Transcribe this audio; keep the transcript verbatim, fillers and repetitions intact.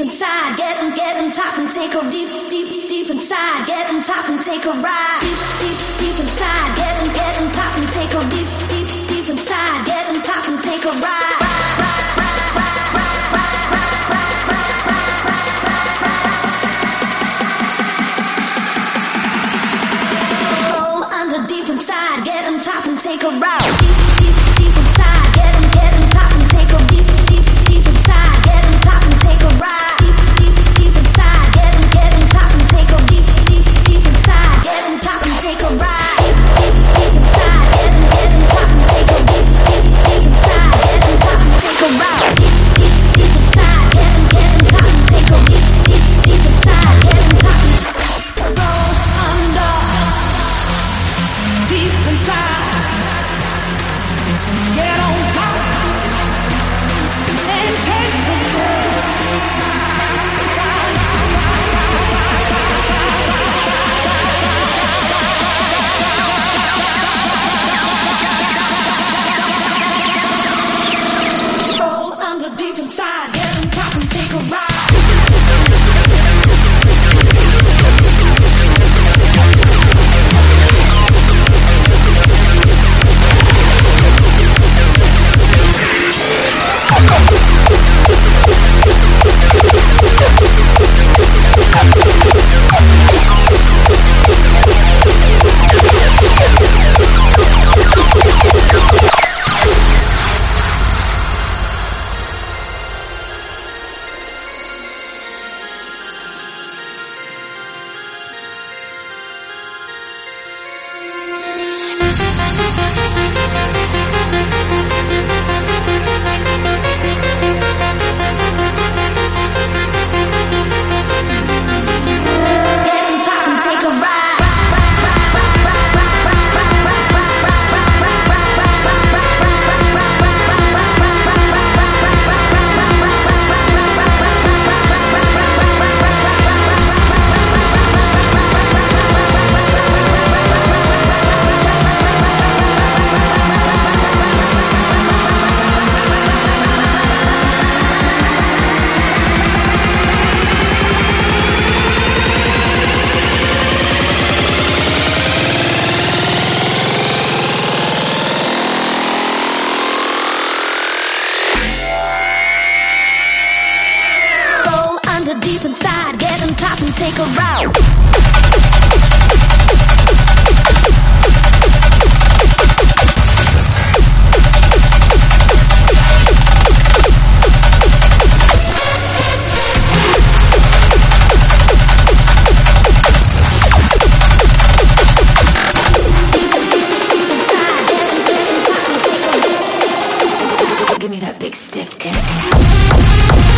inside, get on, get on top and take a deep, deep, deep inside, get on top and take a ride. Deep, deep, deep inside, get on, get on top and take a deep, deep, deep inside, get on top and take a ride. Roll under deep inside, get on top and take a ride. Deep, deep, deep inside, get on, get on top and take a deep, deep, deep inside, get on top and take a ride. Deep, deep, deep inside, get on, get on top and take a deep, deep, deep inside, get on top and take a ride. Deep, deep, deep inside, get on, get on top and take a deep, deep, deep inside, get on top and take a ride. Deep, deep, deep inside, get on, get on top and take a deep, deep, deep inside, get on top and roll under deep inside. Get on top and take control. Roll under deep inside, get on top and take a ride. Deep inside, get on top and take a route. Give me that big stiff cat.